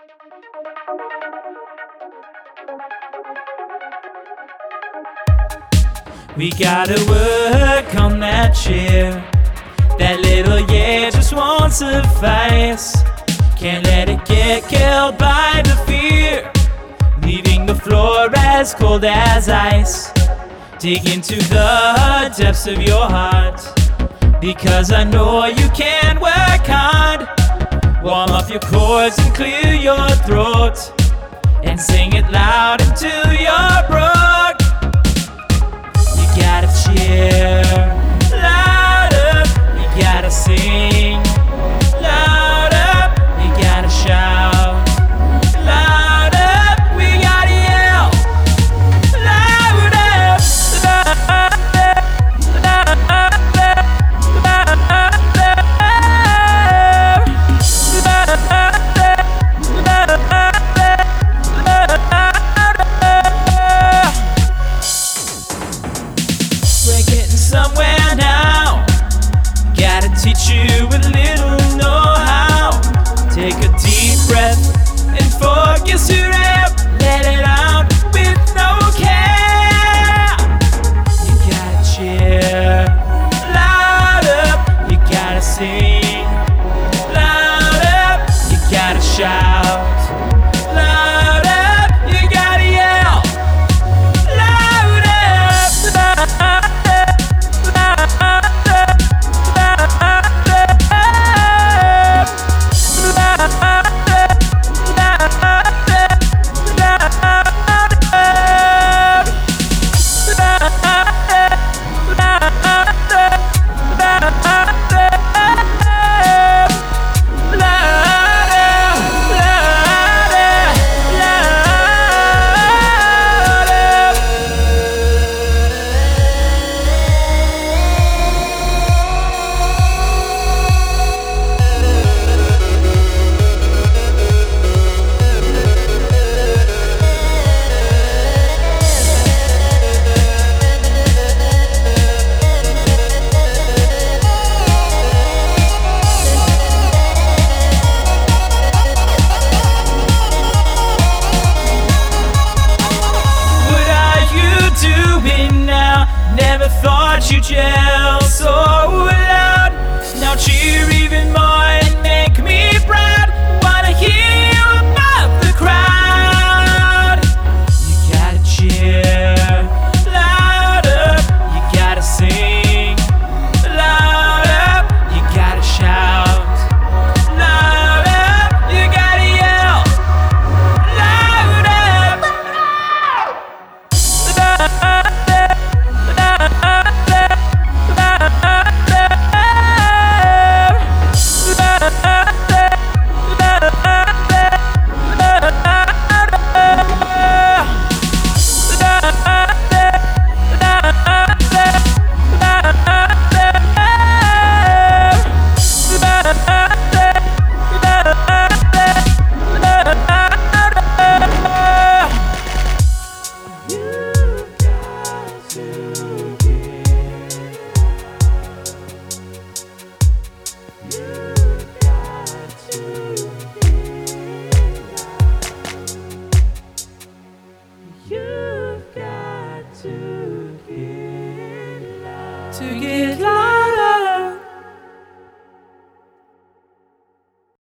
We gotta work on that chair. That little yeah just won't suffice. Can't let it get killed by the fear, leaving the floor as cold as ice. Dig into the depths of your heart, because I know you can work hard. Warm up your chords and clear your throat, and sing it loud until you're broke. You gotta cheer louder, you gotta sing louder, you gotta shout louder, we gotta yell louder, we're getting somewhere now. Gotta teach you a little know-how. Take a deep breath and focus your air. Let it out with no care. You gotta cheer louder, you gotta sing louder, you gotta shout